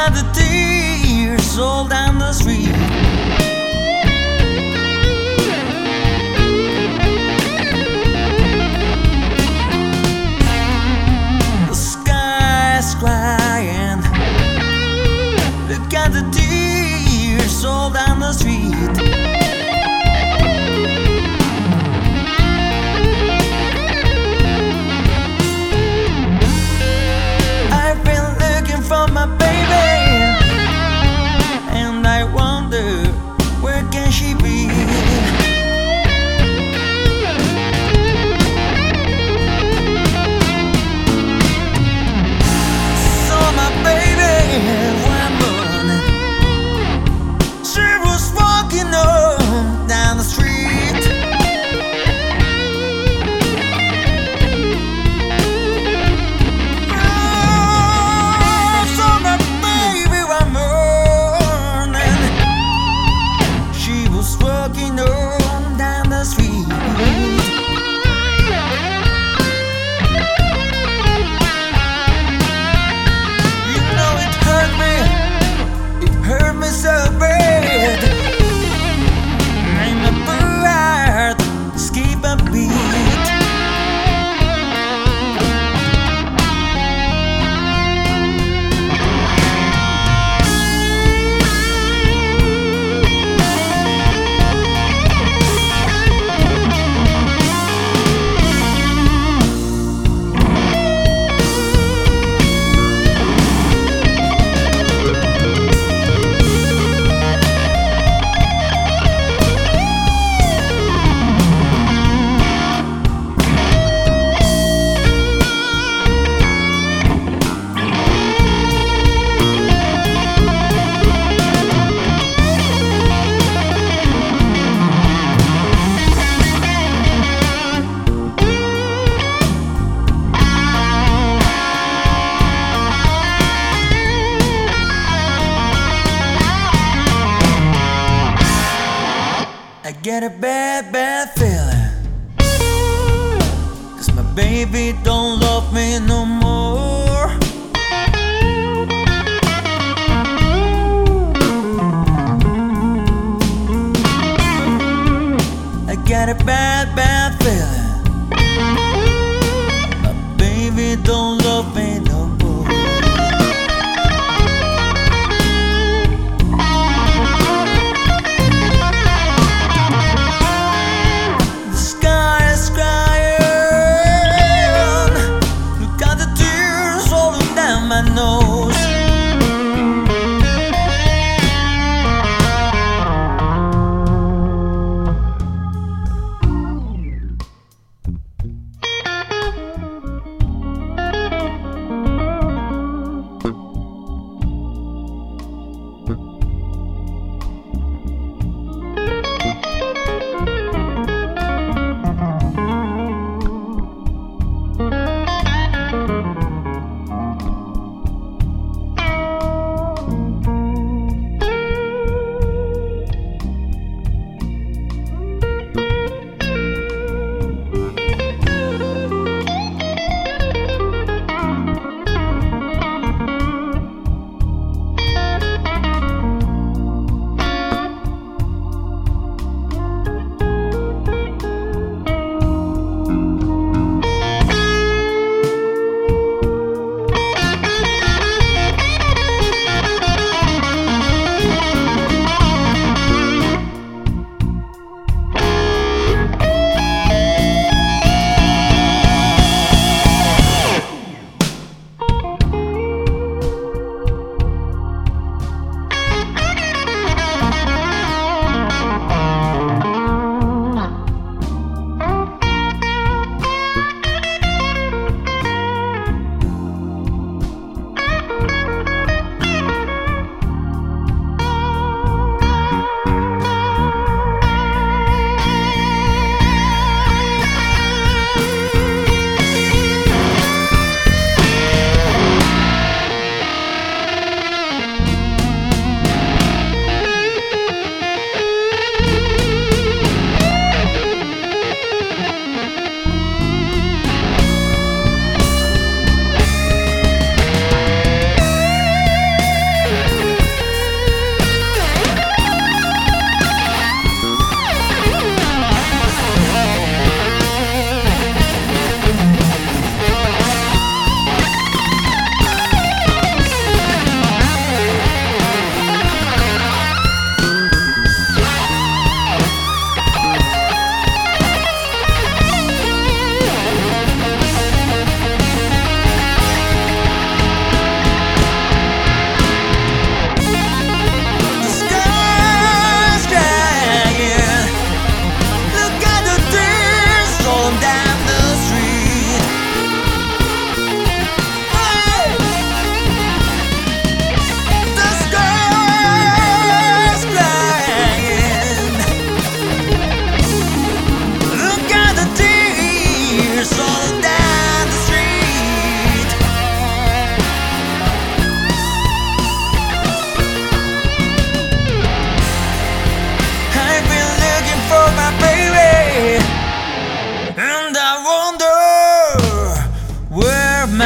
got the tears all down the street. The sky's crying. Look at the tears all down the street. For my baby, and I wonder where can she be. So my baby, one morning, she was walking on down the street. Walking on down the street. You know it hurt me so bad. And my heart skip a beat. I get a bad feeling, 'cause my baby don't love me no more. I get a bad feeling, my baby don't love me no more. My nose.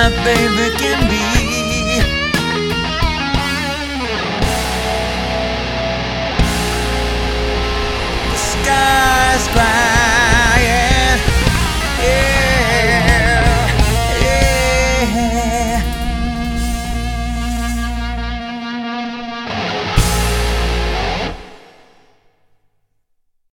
my baby can be.